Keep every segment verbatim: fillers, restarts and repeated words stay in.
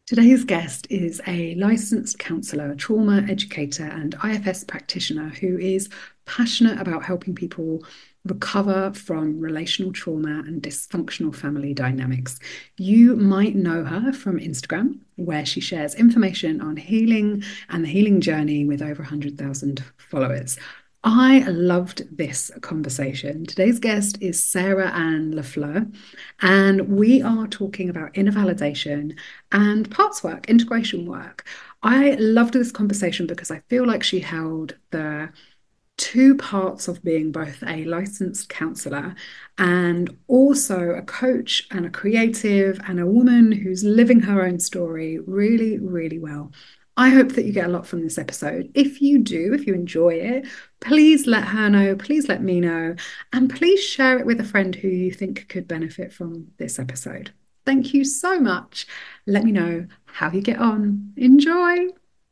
Today's guest is a licensed counsellor, trauma educator, and I F S practitioner who is passionate about helping people recover from relational trauma and dysfunctional family dynamics. You might know her from Instagram, where she shares information on healing and the healing journey with over one hundred thousand followers. I loved this conversation. Today's guest is Sarah Ann Lafleur, and we are talking about inner validation and parts work, integration work. I loved this conversation because I feel like she held the two parts of being both a licensed counselor and also a coach and a creative and a woman who's living her own story really, really well. I hope that you get a lot from this episode. If you do, if you enjoy it, please let her know, please let me know, and please share it with a friend who you think could benefit from this episode. Thank you so much. Let me know how you get on. Enjoy.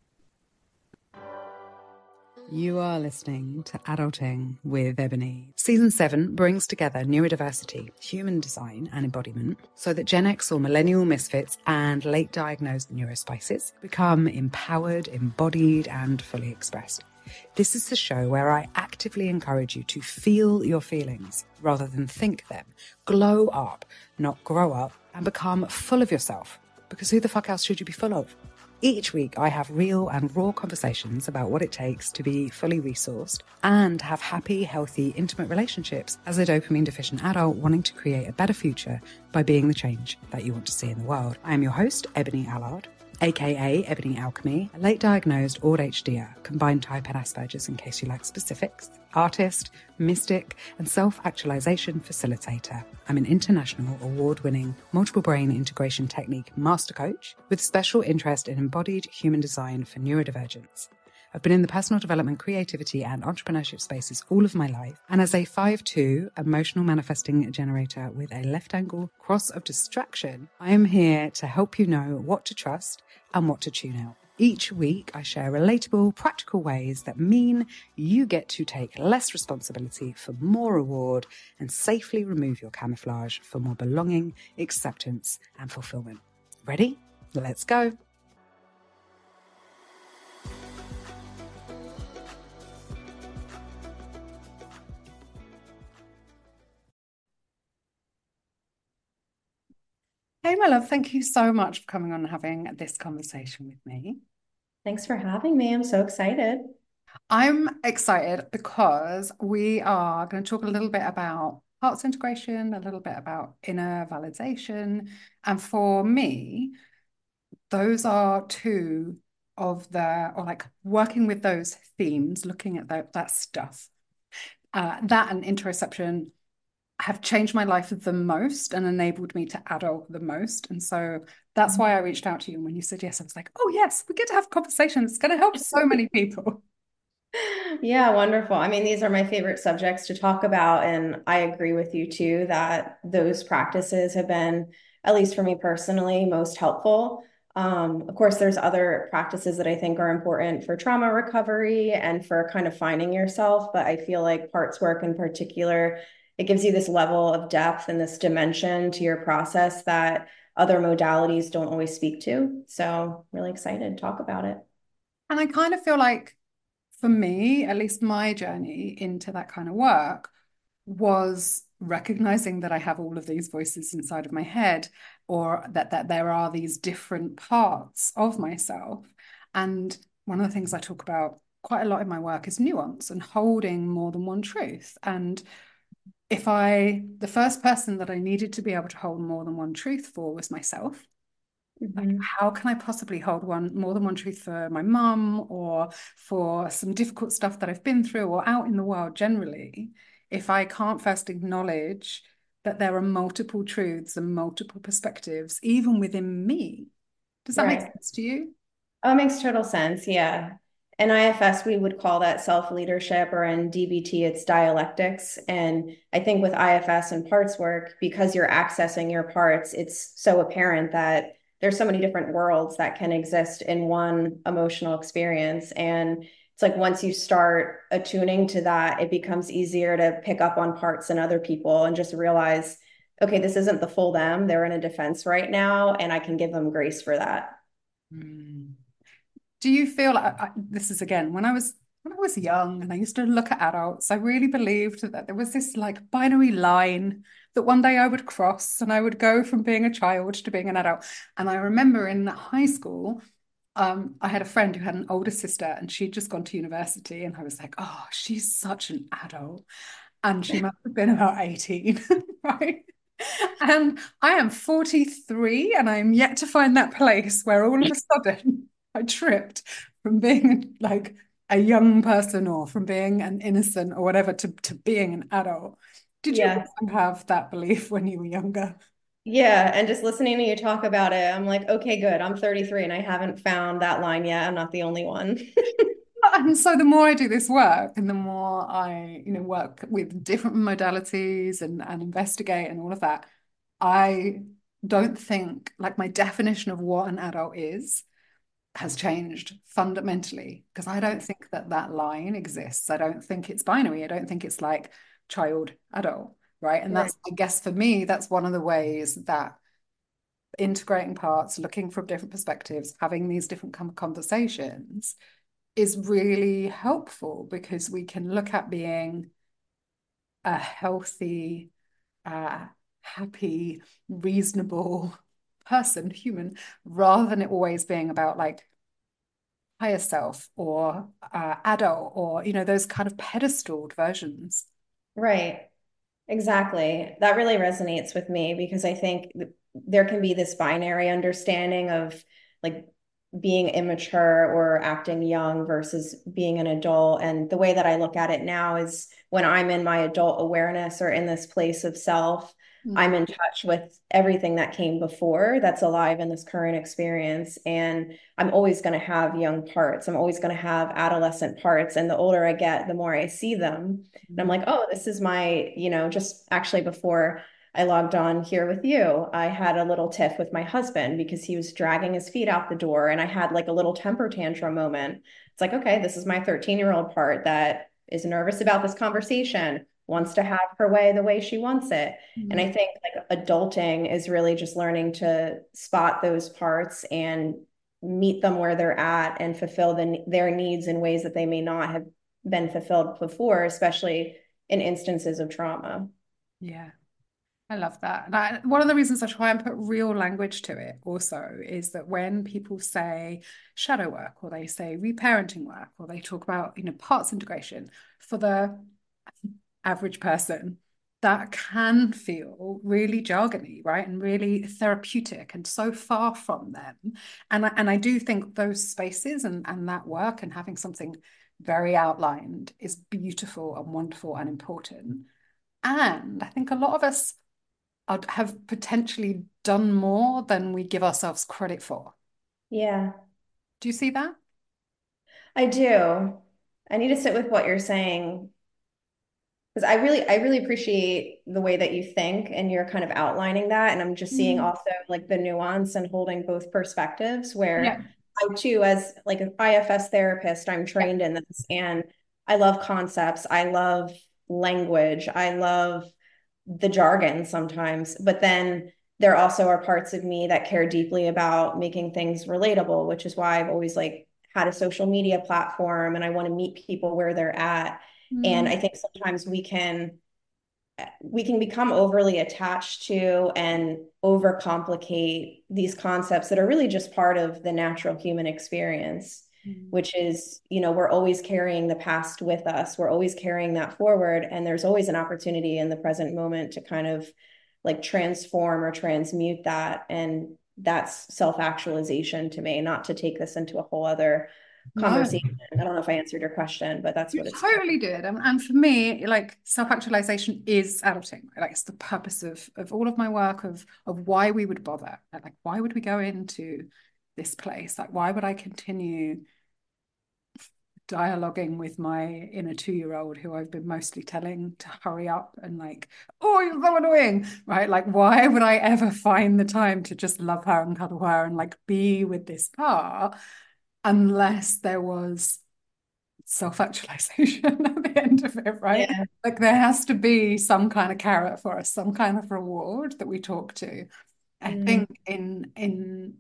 You are listening to Adulting with Ebony. Season seven brings together neurodiversity, human design, and embodiment so that Gen X or millennial misfits and late diagnosed neurospices become empowered, embodied, and fully expressed. This is the show where I actively encourage you to feel your feelings rather than think them. Glow up, not grow up, and become full of yourself. Because who the fuck else should you be full of? Each week, I have real and raw conversations about what it takes to be fully resourced and have happy, healthy, intimate relationships as a dopamine-deficient adult wanting to create a better future by being the change that you want to see in the world. I am your host, Ebony Allard, aka Ebony Alchemy, a late-diagnosed A U D H D R, combined type and Asperger's in case you like specifics, artist, mystic, and self-actualization facilitator. I'm an international award-winning multiple brain integration technique master coach with special interest in embodied human design for neurodivergence. I've been in the personal development, creativity, and entrepreneurship spaces all of my life. And as a five two emotional manifesting generator with a left angle cross of distraction, I am here to help you know what to trust and what to tune out. Each week, I share relatable, practical ways that mean you get to take less responsibility for more reward and safely remove your camouflage for more belonging, acceptance, and fulfillment. Ready? Let's go. Hey, my love, thank you so much for coming on and having this conversation with me. Thanks for having me. I'm so excited. I'm excited because we are going to talk a little bit about parts integration, a little bit about inner validation. And for me, those are two of the, or like working with those themes, looking at that, that stuff, uh, that and interoception have changed my life the most and enabled me to adult the most. And so that's why I reached out to you. And when you said yes, I was like, oh, yes, we get to have a conversation. It's going to help so many people. Yeah, wonderful. I mean, these are my favorite subjects to talk about. And I agree with you too that those practices have been, at least for me personally, most helpful. Um, of course, there's other practices that I think are important for trauma recovery and for kind of finding yourself. But I feel like parts work in particular, it gives you this level of depth and this dimension to your process that other modalities don't always speak to. So, really excited to talk about it. And I kind of feel like for me, at least my journey into that kind of work was recognizing that I have all of these voices inside of my head, or that that there are these different parts of myself. And one of the things I talk about quite a lot in my work is nuance and holding more than one truth. And if I, the first person that I needed to be able to hold more than one truth for was myself. Like, Mhm. how can I possibly hold one more than one truth for my mum or for some difficult stuff that I've been through or out in the world generally, if I can't first acknowledge that there are multiple truths and multiple perspectives, even within me? Does that make Right. sense to you? Oh, it makes total sense. Yeah. In I F S, we would call that self-leadership, or in D B T, it's dialectics. And I think with I F S and parts work, because you're accessing your parts, it's so apparent that there's so many different worlds that can exist in one emotional experience. And it's like once you start attuning to that, it becomes easier to pick up on parts in other people and just realize, okay, this isn't the full them. They're in a defense right now, and I can give them grace for that. Mm. Do you feel like I, this is again when I was when I was young and I used to look at adults, I really believed that there was this like binary line that one day I would cross and I would go from being a child to being an adult. And I remember in high school, um, I had a friend who had an older sister and she'd just gone to university, and I was like, oh, she's such an adult. And she must have been about eighteen, right? And I am forty-three and I am yet to find that place where all of a sudden I tripped from being like a young person or from being an innocent or whatever to, to being an adult. Did you Yeah. also have that belief when you were younger? Yeah, and just listening to you talk about it, I'm like, okay, good. I'm thirty-three and I haven't found that line yet. I'm not the only one. And so the more I do this work and the more I, you know, work with different modalities and, and investigate and all of that, I don't think like my definition of what an adult is has changed fundamentally because I don't think that that line exists. I don't think it's binary. I don't think it's like child, adult, right? And Right. that's, I guess for me, that's one of the ways that integrating parts, looking from different perspectives, having these different kind of conversations is really helpful because we can look at being a healthy, uh, happy, reasonable person, human, rather than it always being about like higher self or uh, adult or, you know, those kind of pedestaled versions. Right. Exactly. That really resonates with me because I think th- there can be this binary understanding of like being immature or acting young versus being an adult. And the way that I look at it now is when I'm in my adult awareness or in this place of self, I'm Mm. in touch with everything that came before that's alive in this current experience. And I'm always going to have young parts. I'm always going to have adolescent parts. And the older I get, the more I see them. And I'm Mm. like, oh, this is my, you know, just actually before I logged on here with you, I had a little tiff with my husband because he was dragging his feet out the door and I had like a little temper tantrum moment. It's like, okay, this is my thirteen year old part that is nervous about this conversation, wants to have her way the way she wants it. And I Mm. think like adulting is really just learning to spot those parts and meet them where they're at and fulfill the, their needs in ways that they may not have been fulfilled before, especially in instances of trauma. Yeah. I love that. And I, one of the reasons I try and put real language to it also is that when people say shadow work or they say reparenting work or they talk about, you know, parts integration for the average person, that can feel really jargony, right? And really therapeutic and so far from them. And I, and I do think those spaces and, and that work and having something very outlined is beautiful and wonderful and important. And I think a lot of us have potentially done more than we give ourselves credit for. Yeah, Do you see that? I do. I need to sit with what you're saying because I really, I really appreciate the way that you think and you're kind of outlining that. And I'm just seeing Mm. also like the nuance and holding both perspectives Yeah. where I too, as like an I F S therapist, I'm Yeah. trained in this and I love concepts. I love language. I love the jargon sometimes, but then there also are parts of me that care deeply about making things relatable, which is why I've always like had a social media platform and I want to meet people where they're at. And Mm. I think sometimes we can we can become overly attached to and overcomplicate these concepts that are really just part of the natural human experience, Mm. which is, you know, we're always carrying the past with us. We're always carrying that forward. And there's always an opportunity in the present moment to kind of like transform or transmute that. And that's self-actualization to me, not to take this into a whole other No, conversation. I don't know if I answered your question, but that's you what it's about. totally did. And, and for me, like self-actualization is adulting. Like it's the purpose of of all of my work of of why we would bother. Like why would we go into this place? Like why would I continue dialoguing with my inner two-year-old who I've been mostly telling to hurry up and like, oh, you're so annoying, right? Like, why would I ever find the time to just love her and cuddle her and like be with this part unless there was self-actualization at the end of it, right? Yeah. Like there has to be some kind of carrot for us, some kind of reward that we talk to. I Mm, think in in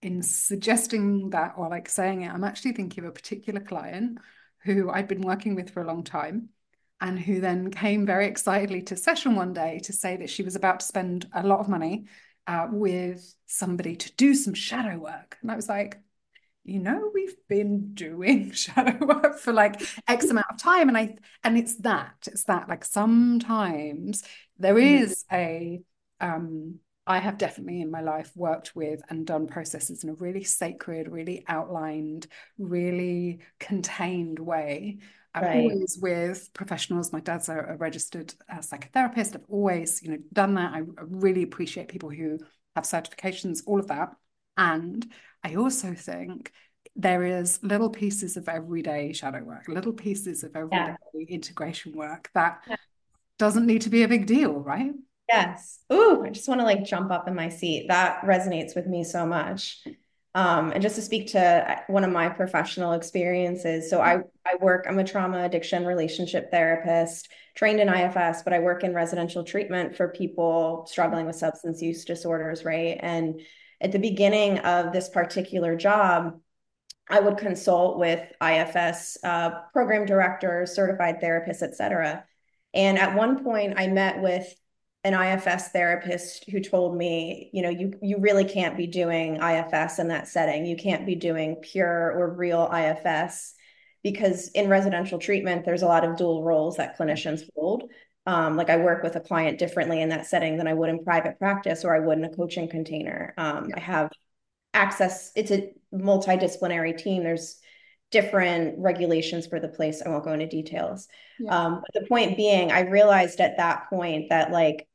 in suggesting that or like saying it, I'm actually thinking of a particular client who I'd been working with for a long time and who then came very excitedly to session one day to say that she was about to spend a lot of money uh, with somebody to do some shadow work. And I was like, you know, we've been doing shadow work for like X amount of time. And I, and it's that, it's that like sometimes there is a, um, I have definitely in my life worked with and done processes in a really sacred, really outlined, really contained way. I'm Right. always with professionals. My dad's a, a registered uh, psychotherapist. I've always, you know, done that. I, I really appreciate people who have certifications, all of that. And I also think there is little pieces of everyday shadow work, little pieces of everyday Yeah. integration work that doesn't need to be a big deal, right? Yes. Ooh, I just want to like jump up in my seat. That resonates with me so much. Um, and just to speak to one of my professional experiences. So I, I work, I'm a trauma addiction relationship therapist, trained in I F S, but I work in residential treatment for people struggling with substance use disorders, right? And at the beginning of this particular job, I would consult with I F S uh, program directors, certified therapists, et cetera. And at one point, I met with an I F S therapist who told me, you know, you you really can't be doing I F S in that setting. You can't be doing pure or real I F S because in residential treatment, there's a lot of dual roles that clinicians hold. Um, like I work with a client differently in that setting than I would in private practice or I would in a coaching container. Um, Yeah. I have access, it's a multidisciplinary team. There's different regulations for the place. I won't go into details. Yeah. Um, but the point being, I realized at that point that like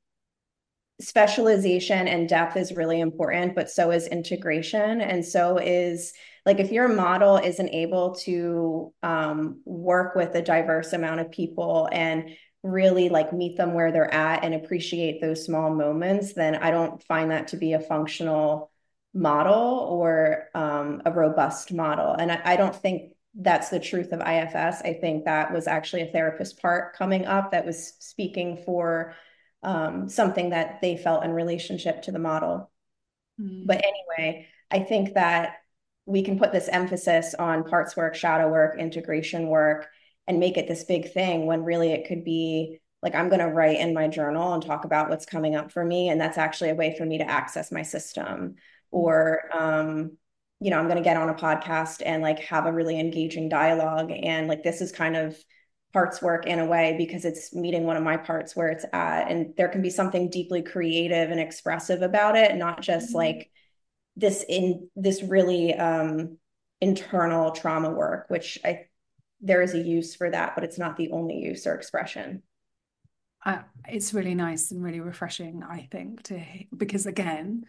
specialization and depth is really important, but so is integration. And so is like if your model isn't able to um, work with a diverse amount of people and really like meet them where they're at and appreciate those small moments, then I don't find that to be a functional model or um, a robust model. And I, I don't think that's the truth of I F S. I think that was actually a therapist part coming up that was speaking for um, something that they felt in relationship to the model. Mm. But anyway, I think that we can put this emphasis on parts work, shadow work, integration work, and make it this big thing when really it could be like I'm going to write in my journal and talk about what's coming up for me. And that's actually a way for me to access my system. Or, um, you know, I'm going to get on a podcast and like have a really engaging dialogue. And like this is kind of parts work in a way because it's meeting one of my parts where it's at. And there can be something deeply creative and expressive about it, not just like this in this really um, internal trauma work, which I there is a use for that, but it's not the only use or expression. Uh, it's really nice and really refreshing, I think, to because again,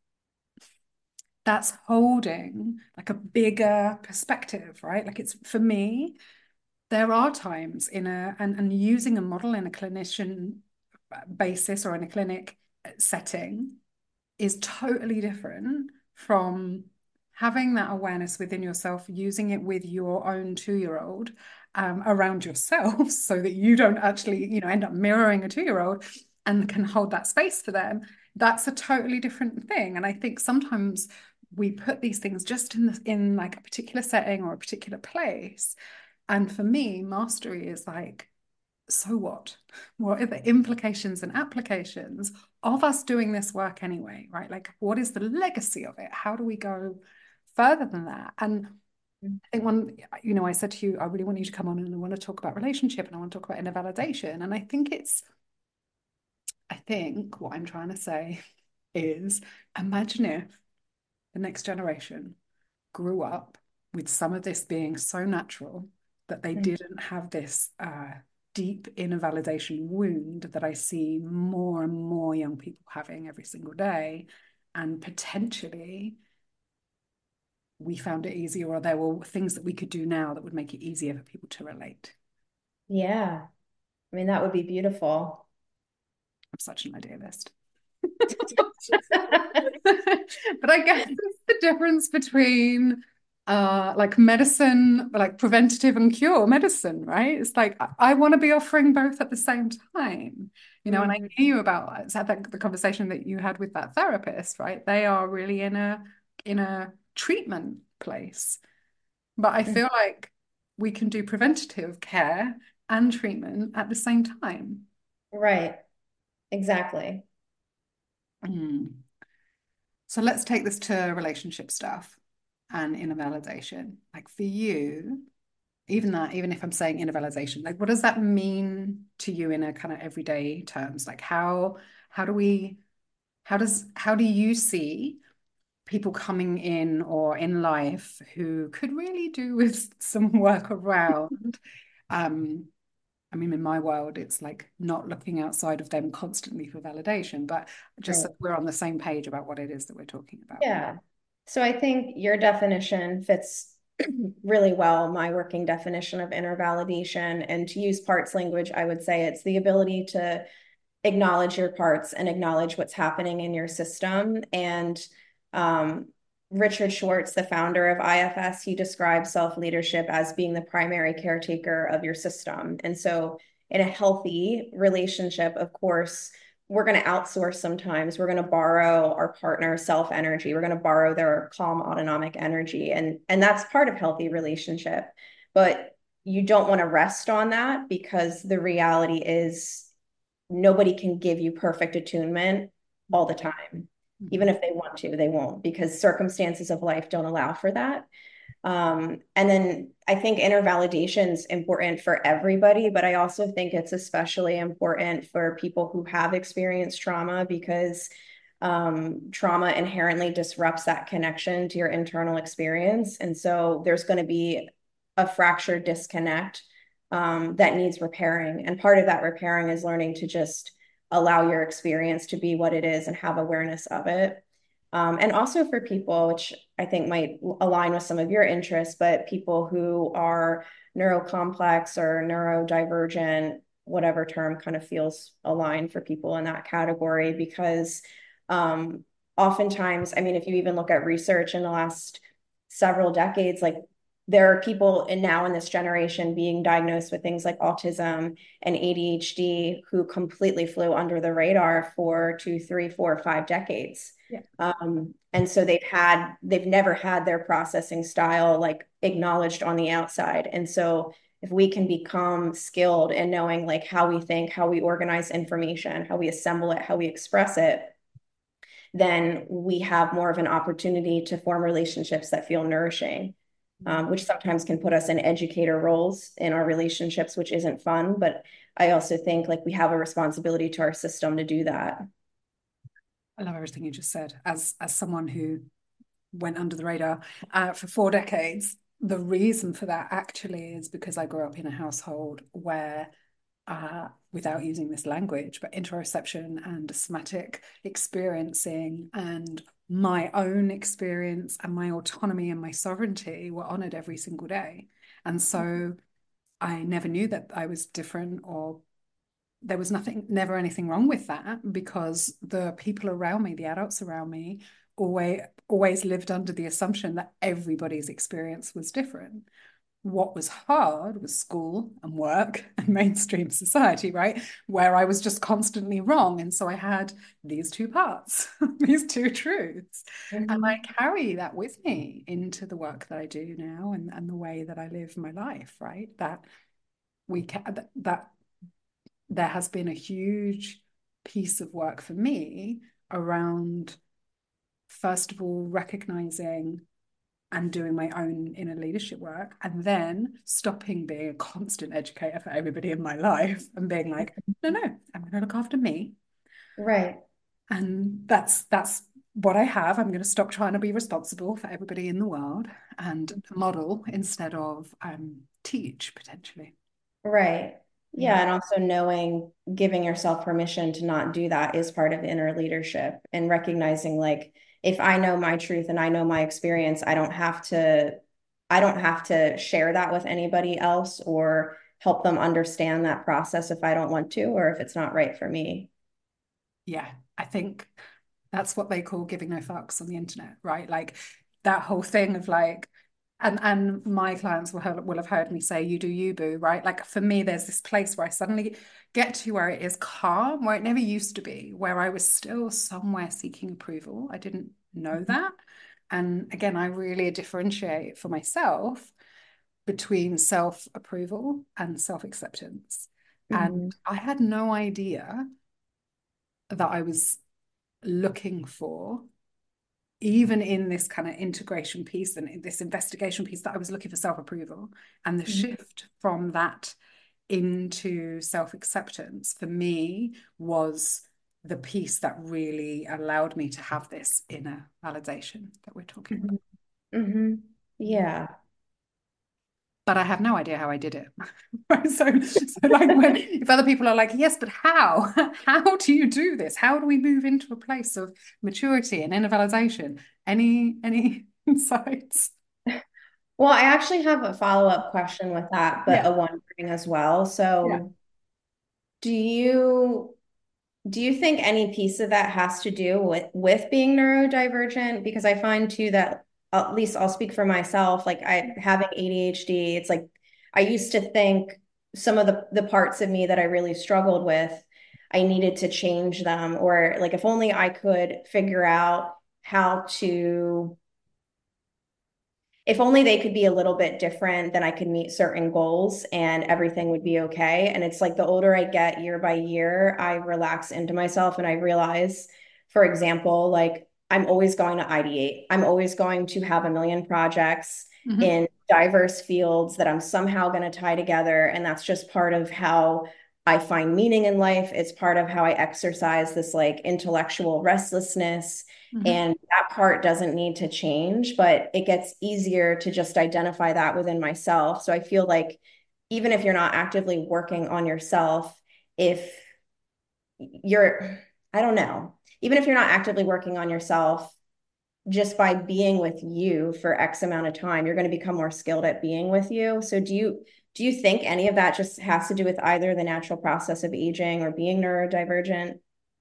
that's holding like a bigger perspective, right? Like it's for me, there are times in a and, and using a model in a clinician basis or in a clinic setting is totally different from having that awareness within yourself, using it with your own two-year-old um, around yourself so that you don't actually, you know, end up mirroring a two-year-old and can hold that space for them. That's a totally different thing. And I think sometimes we put these things just in the, in like a particular setting or a particular place. And for me, mastery is like, so what? What are the implications and applications of us doing this work anyway, right? Like, what is the legacy of it? How do we go further than that? And I think one, you know, I said to you, I really want you to come on and I want to talk about relationship and I want to talk about inner validation. And I think it's, I think what I'm trying to say is imagine if the next generation grew up with some of this being so natural that they didn't have this uh, deep inner validation wound that I see more and more young people having every single day. And potentially we found it easier, or there were things that we could do now that would make it easier for people to relate. Yeah. I mean, that would be beautiful. I'm such an idealist. But I guess it's the difference between uh like medicine, like preventative and cure medicine, right? It's like I, I want to be offering both at the same time, you know, and I Mhm. hear you about it's had that the conversation that you had with that therapist, right? They are really in a in a treatment place. But I feel like we can do preventative care and treatment at the same time. Right. Exactly. Mm. So let's take this to relationship stuff and inner validation. Like for you, even that, even if I'm saying inner validation, like what does that mean to you in a kind of everyday terms? Like how how do we how does how do you see people coming in or in life who could really do with some work around um I mean, in my world, it's like not looking outside of them constantly for validation, but just Right. so we're on the same page about what it is that we're talking about. Yeah. So I think your definition fits really well my working definition of inner validation. And to use parts language, I would say it's the ability to acknowledge your parts and acknowledge what's happening in your system. And um, Richard Schwartz, the founder of I F S, he describes self-leadership as being the primary caretaker of your system. And so in a healthy relationship, of course, we're going to outsource sometimes. We're going to borrow our partner's self energy. We're going to borrow their calm autonomic energy. And, and that's part of healthy relationship. But you don't want to rest on that because the reality is nobody can give you perfect attunement all the time. Even Mhm. if they want to, they won't because circumstances of life don't allow for that. Um, and then I think inner validation is important for everybody, but I also think it's especially important for people who have experienced trauma because um, trauma inherently disrupts that connection to your internal experience. And so there's going to be a fractured disconnect um, that needs repairing. And part of that repairing is learning to just allow your experience to be what it is and have awareness of it. Um, and also for people, which I think might align with some of your interests, but people who are neurocomplex or neurodivergent, whatever term kind of feels aligned for people in that category, because um, oftentimes, I mean, if you even look at research in the last several decades, like there are people in now in this generation being diagnosed with things like autism and A D H D who completely flew under the radar for two, three, four, five decades. Yeah. Um, and so they've had, they've never had their processing style like acknowledged on the outside. And so if we can become skilled in knowing like how we think, how we organize information, how we assemble it, how we express it, then we have more of an opportunity to form relationships that feel nourishing, um, which sometimes can put us in educator roles in our relationships, which isn't fun. But I also think like we have a responsibility to our system to do that. I love everything you just said. As as someone who went under the radar uh, for four decades, the reason for that actually is because I grew up in a household where uh, without using this language, but interoception and somatic experiencing and my own experience and my autonomy and my sovereignty were honored every single day. And so I never knew that I was different or there was nothing, never anything wrong with that because the people around me, the adults around me, always always lived under the assumption that everybody's experience was different. What was hard was school and work and mainstream society, right? Where I was just constantly wrong. And so I had these two parts, these two truths. And I Mhm. carry that with me into the work that I do now and, and the way that I live my life, right? That we can, that, that there has been a huge piece of work for me around, first of all, recognizing and doing my own inner leadership work, and then stopping being a constant educator for everybody in my life and being like, no, no, I'm going to look after me. Right. And that's that's what I have. I'm going to stop trying to be responsible for everybody in the world and model instead of um, teach potentially. Right. Yeah. Mm. And also knowing, giving yourself permission to not do that is part of inner leadership and recognizing like, if I know my truth and I know my experience, I don't have to, I don't have to share that with anybody else or help them understand that process if I don't want to, or if it's not right for me. Yeah, I think that's what they call giving no fucks on the internet, right? Like that whole thing of like, and and my clients will have, will have heard me say, "You do you, boo," right? Like for me, there's this place where I suddenly get to where it is calm, where it never used to be, where I was still somewhere seeking approval. I didn't know that, And again, I really differentiate for myself between self-approval and self-acceptance. Mm-hmm. And I had no idea that I was looking for, even in this kind of integration piece and this investigation piece, that I was looking for self-approval. And the shift from that into self-acceptance for me was the piece that really allowed me to have this inner validation that we're talking Mm-hmm. about. Mm-hmm. Yeah. But I have no idea how I did it. Right? So, so like when if other people are like, yes, but how? How do you do this? How do we move into a place of maturity and inner validation? Any any insights? Well, I actually have a follow-up question with that, but Yeah. a wondering as well. Yeah. So, do you do you think any piece of that has to do with with being neurodivergent? Because I find too that, at least I'll speak for myself, like I having A D H D, it's like I used to think some of the the parts of me that I really struggled with, I needed to change them, or like if only I could figure out how to, if only they could be a little bit different, then I could meet certain goals and everything would be okay. And it's like the older I get year by year, I relax into myself and I realize, for example, like I'm always going to ideate. I'm always going to have a million projects Mhm. in diverse fields that I'm somehow going to tie together. And that's just part of how I find meaning in life. It's part of how I exercise this like intellectual restlessness, Mhm. and that part doesn't need to change, but it gets easier to just identify that within myself. So I feel like even if you're not actively working on yourself, if you're, I don't know, even if you're not actively working on yourself, just by being with you for X amount of time, you're going to become more skilled at being with you. So do you do you think any of that just has to do with either the natural process of aging or being neurodivergent?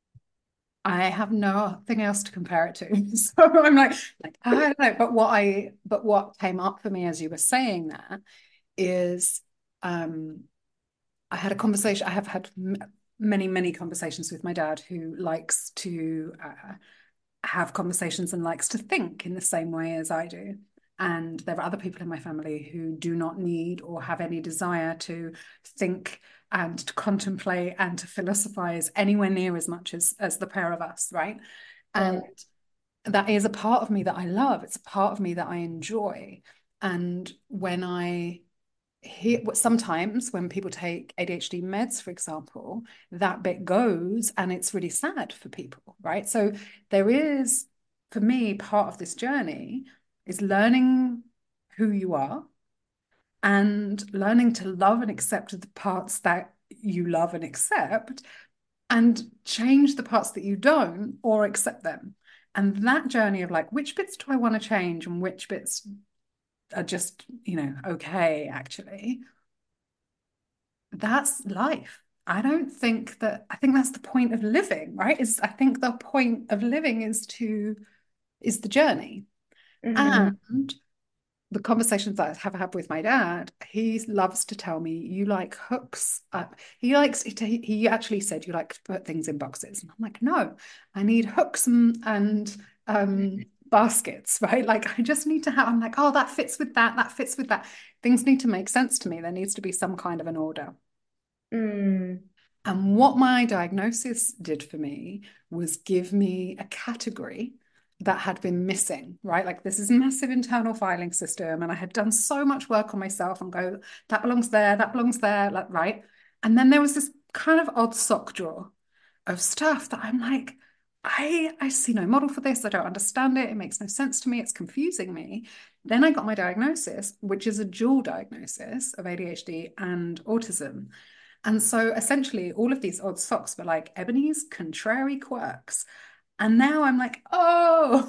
I have nothing else to compare it to. So I'm like, like, I don't know. But what I but what came up for me as you were saying that is um I had a conversation. I have had m many, many conversations with my dad, who likes to uh, have conversations and likes to think in the same way as I do. And there are other people in my family who do not need or have any desire to think and to contemplate and to philosophize anywhere near as much as as the pair of us, right? And Right. that is a part of me that I love. It's a part of me that I enjoy. And when I hear, sometimes when people take A D H D meds, for example, that bit goes and it's really sad for people, right? So there is, for me, part of this journey is learning who you are and learning to love and accept the parts that you love and accept, and change the parts that you don't or accept them. And that journey of like, which bits do I want to change and which bits are just, you know, okay, actually, that's life. I don't think that, I think that's the point of living, right? Is I think the point of living is to, is the journey. Mm-hmm. And the conversations that I have had with my dad, he loves to tell me, you like hooks. Uh, he likes to, he actually said, you like to put things in boxes. And I'm like, no, I need hooks and, and um, baskets, right? Like I just need to have, I'm like, oh, that fits with that, that fits with that. Things need to make sense to me. There needs to be some kind of an order. Mm. And what my diagnosis did for me was give me a category that had been missing, right? Like this is massive internal filing system. And I had done so much work on myself and go, that belongs there, that belongs there, like, right? And then there was this kind of odd sock drawer of stuff that I'm like, I, I see no model for this. I don't understand it. It makes no sense to me. It's confusing me. Then I got my diagnosis, which is a dual diagnosis of A D H D and autism. And so essentially, all of these odd socks were like Ebony's contrary quirks. And now I'm like, oh,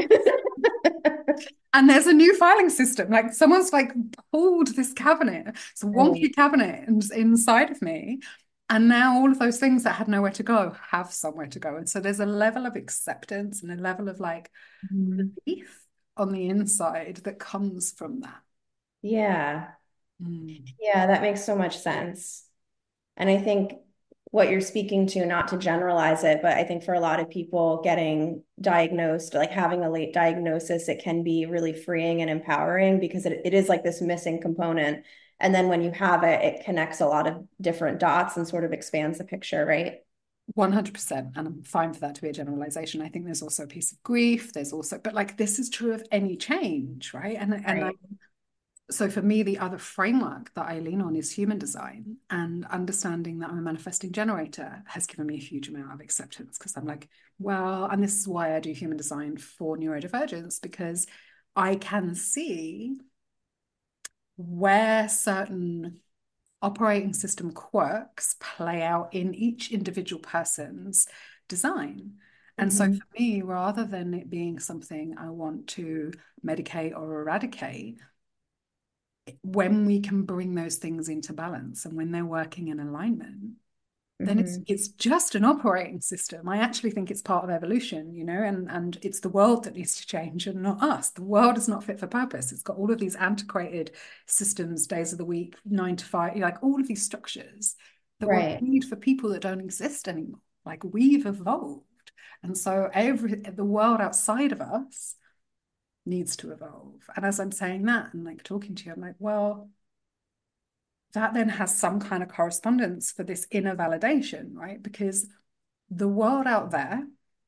and there's a new filing system. Like someone's like pulled this cabinet, it's a Right. wonky cabinet in, inside of me. And now all of those things that had nowhere to go have somewhere to go. And so there's a level of acceptance and a level of like Mhm. relief on the inside that comes from that. Yeah. Mm. Yeah, that makes so much sense. And I think what you're speaking to, not to generalize it, but I think for a lot of people getting diagnosed, like having a late diagnosis, it can be really freeing and empowering because it, it is like this missing component. And then when you have it, it connects a lot of different dots and sort of expands the picture, right? one hundred percent. And I'm fine for that to be a generalization. I think there's also a piece of grief. There's also, but like this is true of any change, right? And, and I, Right. so for me, the other framework that I lean on is human design, and understanding that I'm a manifesting generator has given me a huge amount of acceptance because I'm like, well, and this is why I do human design for neurodivergence, because I can see where certain operating system quirks play out in each individual person's design. And so Mhm. for me, rather than it being something I want to medicate or eradicate, when we can bring those things into balance and when they're working in alignment, then it's Mhm. it's just an operating system. I actually think it's part of evolution, you know, and and it's the world that needs to change and not us. The world is not fit for purpose. It's got all of these antiquated systems, days of the week, nine to five, like all of these structures that were Right. made for people that don't exist anymore. Like we've evolved. And so every the world outside of us needs to evolve. And as I'm saying that and like talking to you, I'm like, well, that then has some kind of correspondence for this inner validation, right? Because the world out there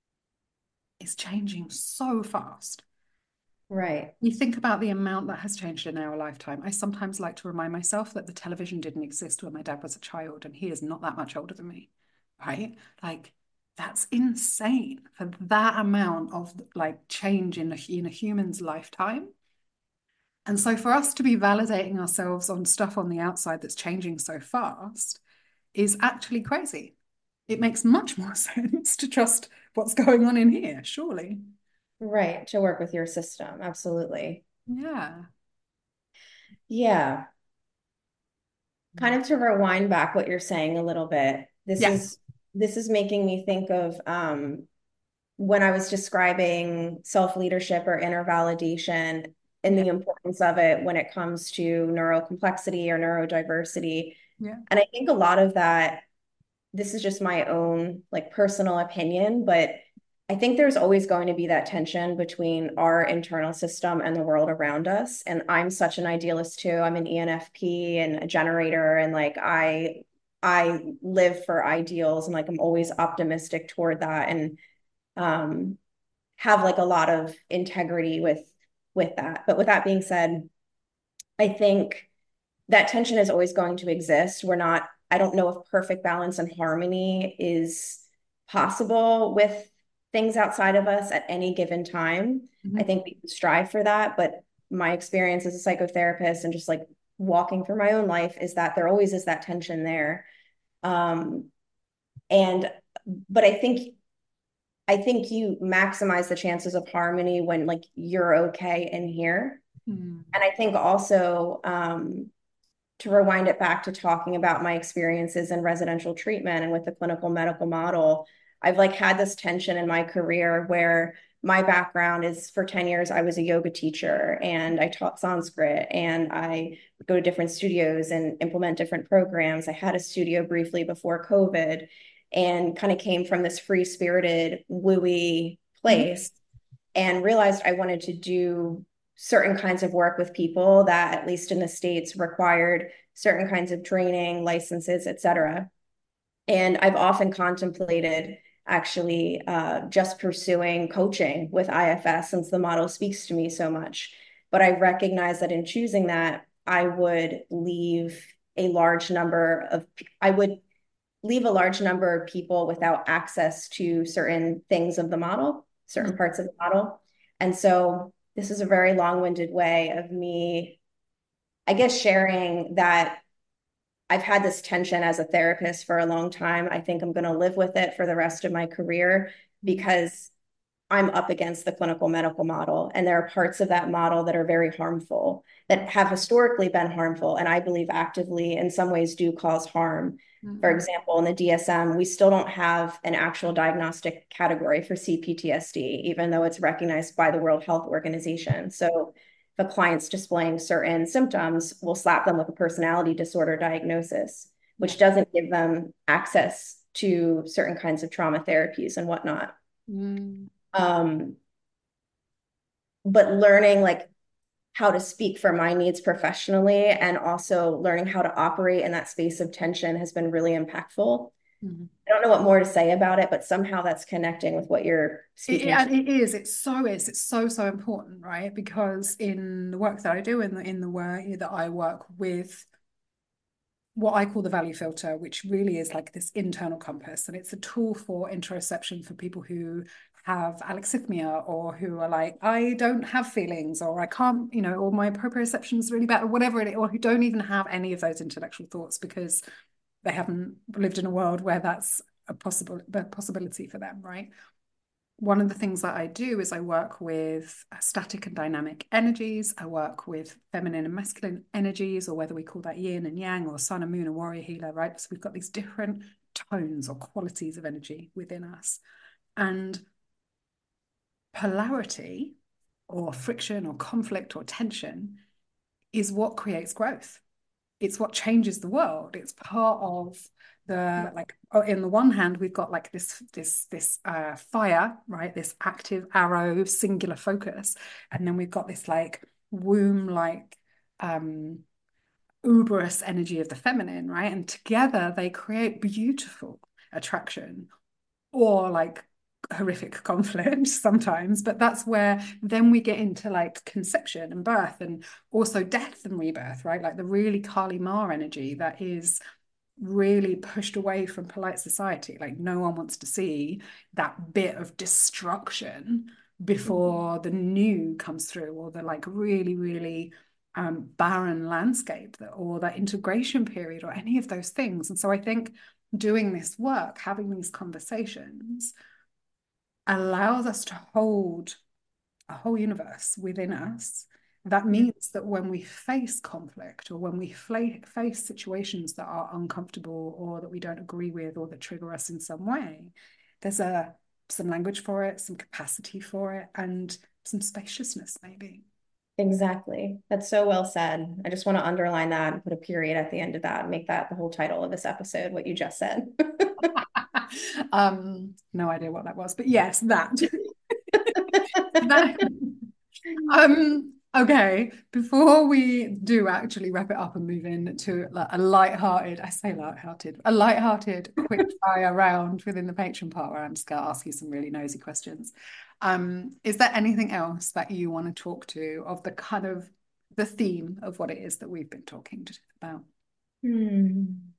is changing so fast. Right. You think about the amount that has changed in our lifetime. I sometimes like to remind myself that the television didn't exist when my dad was a child, and he is not that much older than me, right? Like, that's insane for that amount of like change in a, in a human's lifetime. And so for us to be validating ourselves on stuff on the outside that's changing so fast is actually crazy. It makes much more sense to trust what's going on in here, surely. Right. To work with your system. Absolutely. Yeah. Yeah. Kind of to rewind back what you're saying a little bit. This Yeah. is this is making me think of um when I was describing self-leadership or inner validation and Yeah. the importance of it when it comes to neurocomplexity or neurodiversity. Yeah. And I think a lot of that, this is just my own like personal opinion, but I think there's always going to be that tension between our internal system and the world around us. And I'm such an idealist too. I'm an E N F P and a generator, and like I I live for ideals, and like I'm always optimistic toward that, and um have like a lot of integrity with with that. But with that being said, I think that tension is always going to exist. We're not, I don't know if perfect balance and harmony is possible with things outside of us at any given time. I Mhm. think we can strive for that, but my experience as a psychotherapist and just like walking through my own life is that there always is that tension there. Um, and but I think I think you maximize the chances of harmony when like you're okay in here. Mm. And I think also um, to rewind it back to talking about my experiences in residential treatment and with the clinical medical model, I've like had this tension in my career where my background is for ten years, I was a yoga teacher and I taught Sanskrit and I would go to different studios and implement different programs. I had a studio briefly before COVID and kind of came from this free spirited, wooey Mhm. place and realized I wanted to do certain kinds of work with people that, at least in the States, required certain kinds of training, licenses, et cetera. And I've often contemplated actually uh, just pursuing coaching with I F S since the model speaks to me so much. But I recognize that in choosing that, I would leave a large number of, I would leave a large number of people without access to certain things of the model, certain Mm. parts of the model. And so this is a very long-winded way of me, I guess, sharing that I've had this tension as a therapist for a long time. I think I'm going to live with it for the rest of my career Mm. because I'm up against the clinical medical model. And there are parts of that model that are very harmful, that have historically been harmful, and I believe actively in some ways do cause harm. For Mm. example, in the D S M, we still don't have an actual diagnostic category for C P T S D, even though it's recognized by the World Health Organization. So if a client's displaying certain symptoms, we'll slap them with a personality disorder diagnosis. which doesn't give them access to certain kinds of trauma therapies and whatnot. Mm. Um, but learning like how to speak for my needs professionally and also learning how to operate in that space of tension has been really impactful. Mm-hmm. I don't know what more to say about it, but somehow that's connecting with what you're It, speaking to. and it is. It's so is. It's so so important, right? Because in the work that I do, in the in the way that I work with what I call the value filter, which really is like this internal compass, and it's a tool for interoception for people who have alexithymia or who are like, I don't have feelings, or I can't, you know, or my proprioception is really bad, or whatever it is, or who don't even have any of those intellectual thoughts because they haven't lived in a world where that's a possible a possibility for them, right? One of the things that I do is I work with static and dynamic energies. I work with feminine and masculine energies, or whether we call that yin and yang, or sun and moon and warrior healer, right? So we've got these different tones or qualities of energy within us. And polarity or friction or conflict or tension is what creates growth. It's what changes the world. It's part of the like oh, in the one hand we've got like this this this uh fire, right, this active arrow singular focus, and then we've got this like womb like um uberous energy of the feminine, right, and together they create beautiful attraction or like horrific conflict sometimes. But that's where then we get into like conception and birth and also death and rebirth, right, like the really Kali Ma energy that is really pushed away from polite society. Like no one wants to see that bit of destruction before the new comes through, or the like really really um, barren landscape, that, or that integration period, or any of those things. And so I think doing this work, having these conversations, allows us to hold a whole universe within us. That means that when we face conflict, or when we face situations that are uncomfortable or that we don't agree with or that trigger us in some way, there's a some language for it, some capacity for it, and some spaciousness maybe. Exactly. That's so well said. I just want to underline that and put a period at the end of that and make that the whole title of this episode, what you just said. um, no idea what that was, but yes, that. that Um, okay, before we do actually wrap it up and move into like a light-hearted, I say light-hearted, a light-hearted quick fire round within the patron part where I'm just gonna ask you some really nosy questions. Um, is there anything else that you want to talk to of the kind of the theme of what it is that we've been talking to, about? Hmm.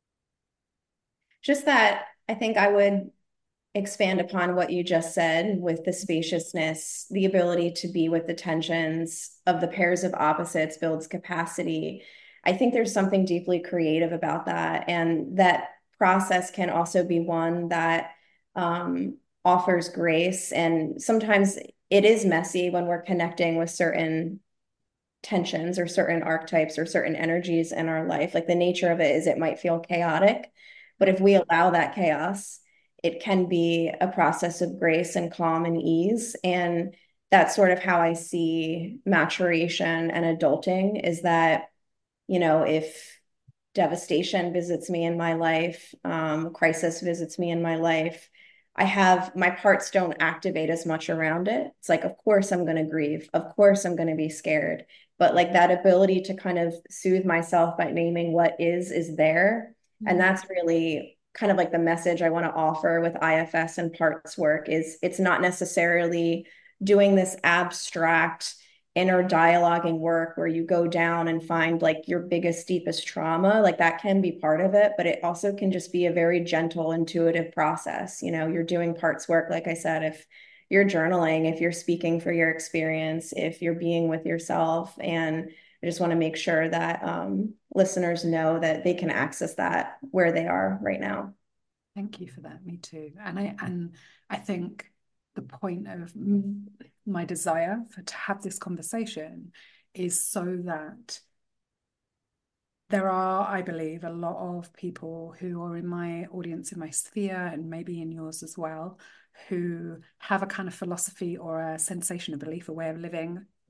Just that I think I would expand upon what you just said with the spaciousness, the ability to be with the tensions of the pairs of opposites builds capacity. I think there's something deeply creative about that. And that process can also be one that um, offers grace. And sometimes it is messy when we're connecting with certain tensions or certain archetypes or certain energies in our life. Like the nature of it is it might feel chaotic, but if we allow that chaos, it can be a process of grace and calm and ease. And that's sort of how I see maturation and adulting, is that, you know, if devastation visits me in my life, um, crisis visits me in my life, I have my parts don't activate as much around it. It's like, of course, I'm going to grieve. Of course, I'm going to be scared. But like that ability to kind of soothe myself by naming what is, is there. And that's really kind of like the message I want to offer with I F S and parts work is it's not necessarily doing this abstract inner dialoguing work where you go down and find like your biggest, deepest trauma. Like that can be part of it, but it also can just be a very gentle, intuitive process. You know, you're doing parts work, like I said, if you're journaling, if you're speaking for your experience, if you're being with yourself. And I just want to make sure that um, listeners know that they can access that where they are right now. Thank you for that. Me too. And I and I think the point of my desire for to have this conversation is so that there are, I believe, a lot of people who are in my audience, in my sphere, and maybe in yours as well, who have a kind of philosophy or a sensation, a belief, a way of living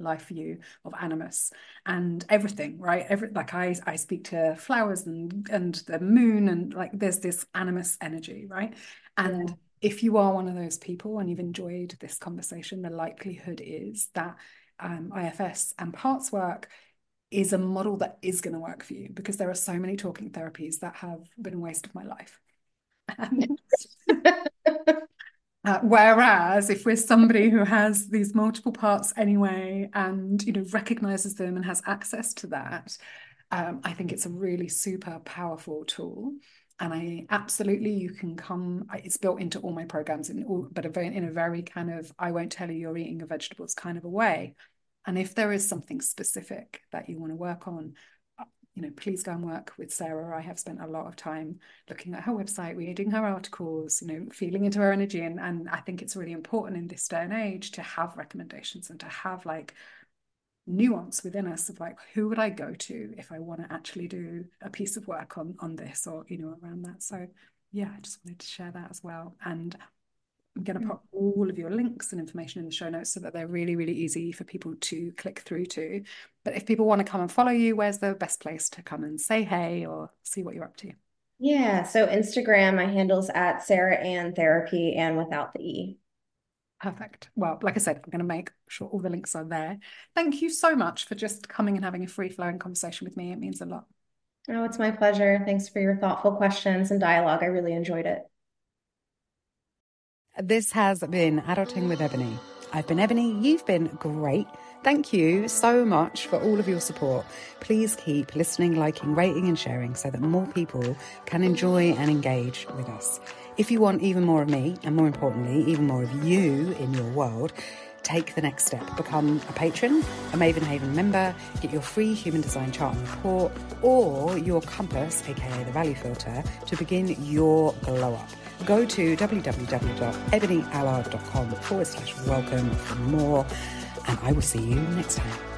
life view of animus and everything, right? Every, like I, I speak to flowers and, and the moon, and like there's this animus energy, right? And yeah. If you are one of those people and you've enjoyed this conversation, the likelihood is that um, I F S and parts work is a model that is going to work for you, because there are so many talking therapies that have been a waste of my life. Uh, whereas if we're somebody who has these multiple parts anyway, and, you know, recognizes them and has access to that, um, I think it's a really super powerful tool. And I absolutely, you can come, it's built into all my programs, in all, but a very, in a very kind of, I won't tell you you're eating your vegetables kind of a way. And if there is something specific that you want to work on, you know, please go and work with Sarah. I have spent a lot of time looking at her website, reading her articles, you know, feeling into her energy. And, and I think it's really important in this day and age to have recommendations and to have like nuance within us of like, who would I go to if I want to actually do a piece of work on, on this, or, you know, around that. So yeah, I just wanted to share that as well. And I'm going to put all of your links and information in the show notes so that they're really, really easy for people to click through to. But if people want to come and follow you, where's the best place to come and say hey or see what you're up to? Yeah, so Instagram, my handle's at Sarah Ann Therapy, and without the E. Perfect. Well, like I said, I'm going to make sure all the links are there. Thank you so much for just coming and having a free-flowing conversation with me. It means a lot. Oh, it's my pleasure. Thanks for your thoughtful questions and dialogue. I really enjoyed it. This has been Adulting with Ebony. I've been Ebony. You've been great. Thank you so much for all of your support. Please keep listening, liking, rating, and sharing so that more people can enjoy and engage with us. If you want even more of me, and more importantly, even more of you in your world, take the next step. Become a patron, a Maven Haven member, get your free human design chart and report, or your compass, aka the value filter, to begin your glow up. Go to www.ebonyallard.com forward slash welcome for more, and I will see you next time.